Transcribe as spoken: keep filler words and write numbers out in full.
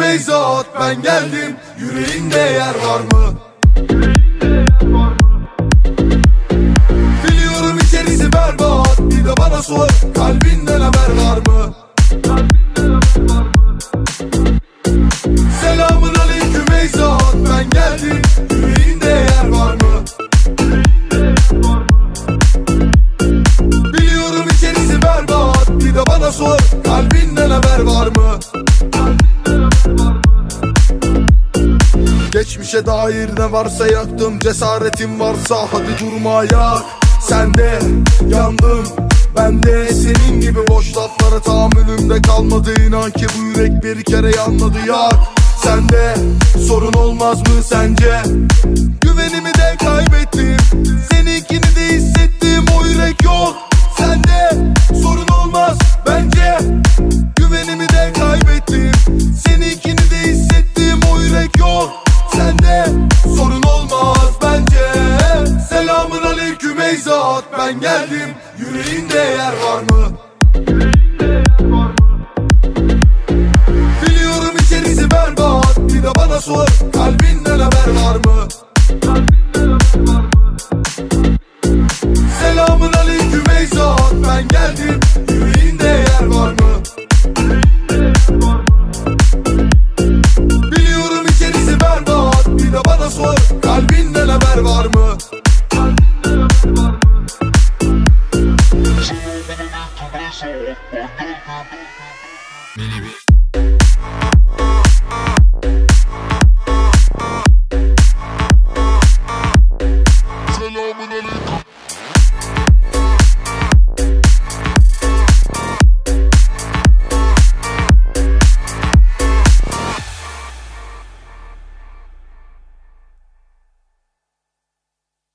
Beyzat, ben geldim, yüreğinde yer var mı? Biliyorum içerisi berbat, bir de bana sor, kalbinden haber var mı? Selamun aleyküm Beyzat, ben geldim, yüreğinde yer var mı? Biliyorum içerisi berbat, bir de bana sor, kalbinden haber var mı? Geçmişe dair ne varsa yaktım, cesaretin varsa hadi durma yak. Sen de yandım, ben de senin gibi boş laflara tahammülümde kalmadı. İnan ki bu yürek bir kere yanmadı yak. Sende sorun olmaz mı sence? Güvenimi de kaybettim, seninkini de hissettim, o yürek yok. Sende sorun olmaz bence. Güvenimi de kaybettim, seninkini de hissettim, o yürek yok. Sende sorun olmaz bence. Selamun aleyküm Beyzat, ben geldim, yüreğinde yer var mı? Biliyorum içerisi berbat, bir de bana sor, kalbinden haber var mı? Selamun aleyküm Beyzat, ben geldim, yüreğinde yer var mı? Biliyorum içerisi berbat, bir de bana sor, kalbinden haber var mı? Beni bir